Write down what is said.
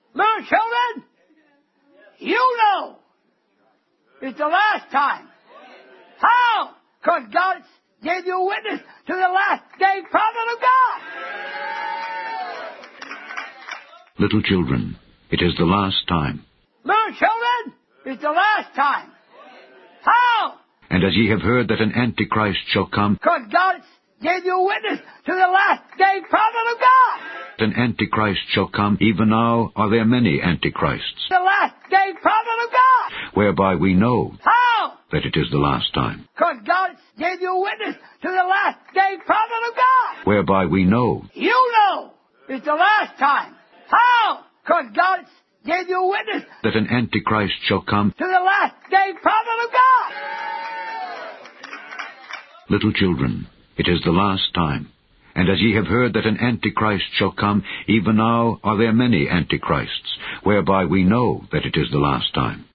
Little children, you know it's the last time. How? Because God gave you a witness to the last day prophet of God. Little children, it is the last time. Little children, it's the last time. How? And as ye have heard that an Antichrist shall come, because God gave you a witness to the last day prophet of God. An Antichrist shall come, even now are there many Antichrists. The last day prophet of God. Whereby we know how? That it is the last time. Because God gave you a witness to the last day prophet of God. Whereby we know. You know it's the last time. How? Because God gave you a witness that an Antichrist shall come to the last day prophet of God. Little children, it is the last time. And as ye have heard that an Antichrist shall come, even now are there many Antichrists, whereby we know that it is the last time.